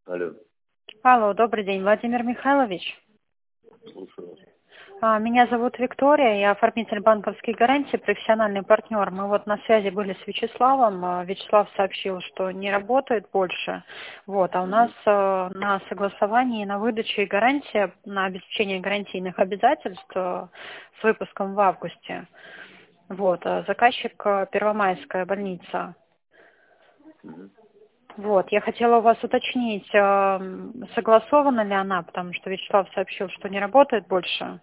Алло, Алло, добрый день, Владимир Михайлович. слушаю вас. Меня зовут Виктория, я оформитель банковских гарантий, профессиональный партнер. Мы вот на связи были с Вячеславом. Вячеслав сообщил, что не работает больше. Вот, а у нас на согласовании, на выдаче гарантия, на обеспечение гарантийных обязательств с выпуском в августе. Вот, заказчик Первомайская больница. Мгм. Вот, я хотела у вас уточнить, согласована ли она, потому что Вячеслав сообщил, что не работает больше.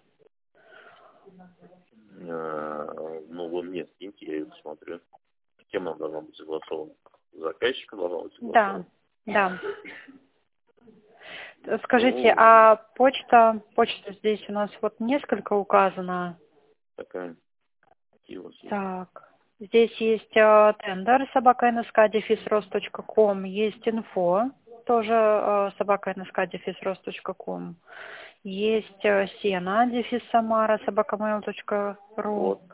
Ну, вы мне скиньте, я ее посмотрю. С кем нам должно быть согласовано? С заказчиком должно быть Да, согласовано? да. Скажите, Ну, а почта здесь у нас вот несколько указано. такая, какие у вас есть. Так, здесь есть тендер собака.nsk-рост.ком, есть инфо, тоже собака.nsk-рост.ком, есть сена, _самара, собакамейл.ру. Вот.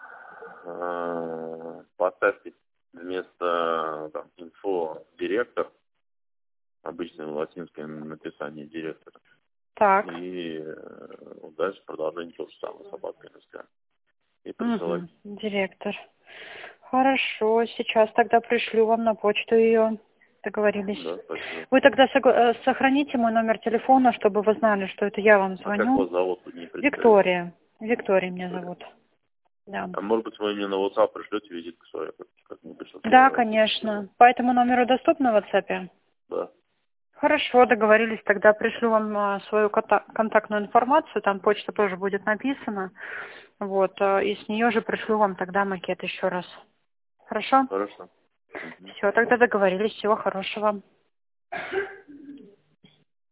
Поставьте вместо там, инфо директор, обычное латинское написание директора. Так, И дальше продолжение то же самое, собака НСК. И присылать. директор. Хорошо, сейчас тогда пришлю вам на почту ее. Договорились. Да, спасибо. Вы тогда сохраните мой номер телефона, чтобы вы знали, что это я вам А как звоню. вас зовут, вы не представились? Виктория. Виктория меня Виктория. зовут. Да. А может быть, вы мне на WhatsApp пришлете визитку свою, как-нибудь, чтобы Да, я конечно. По этому номеру доступно в WhatsApp? Да. Хорошо, договорились. Тогда пришлю вам свою контактную информацию. Там почта тоже будет написана. Вот. И с нее же пришлю вам тогда макет еще раз. Хорошо? Хорошо. Мгм. Все, тогда договорились. Всего хорошего.